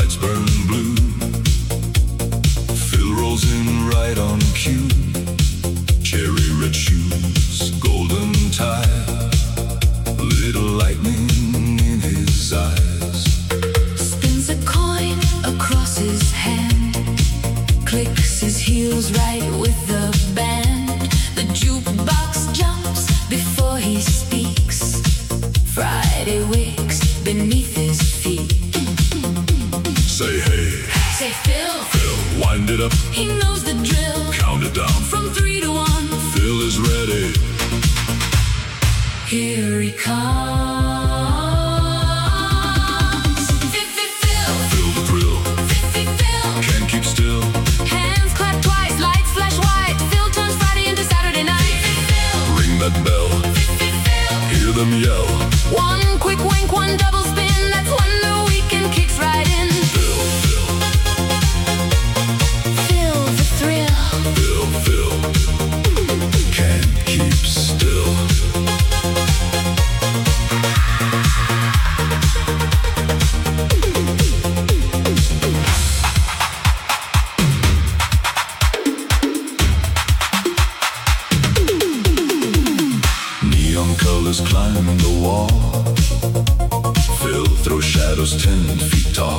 lights burn blue. Phil rolls in right on cue. Cherry red shoes, golden tie, little lightning in his eyes. Spins a coin across his hand, clicks his heels right with the band. The jukebox jumps before he speaks. Friday wakes beneath his feet. Say hey, say Phil, Phil, wind it up. He knows the drill. Count it down from 3 to 1. Phil is ready. Here he comes. Phil, feel the thrill. Phil, can't keep still. Hands clap twice, lights flash white. Phil turns Friday into Saturday night. Ring that bell. Hear them yell. One quick wink, one double spin. That's when the weekend kicks right in. Phil, Phil, feel the thrill. Phil, can't keep still. Neon colors climb the wall. Phil throws shadows 10 feet tall.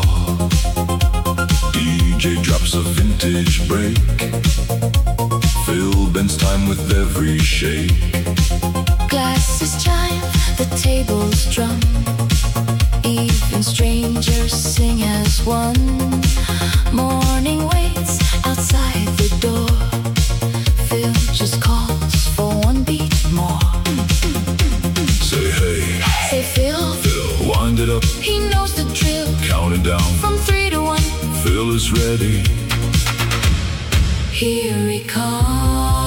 DJ drops a vintage break. Phil bends time with every shake. Glasses chime, the tables drum. Even strangers sing as one. Morning waits outside the door. Phil just calls for one beat more. Say hey, say Phil, Phil, wind it up. He knows the drill. Count it down from 3 to 1. Phil is ready. Here he comes.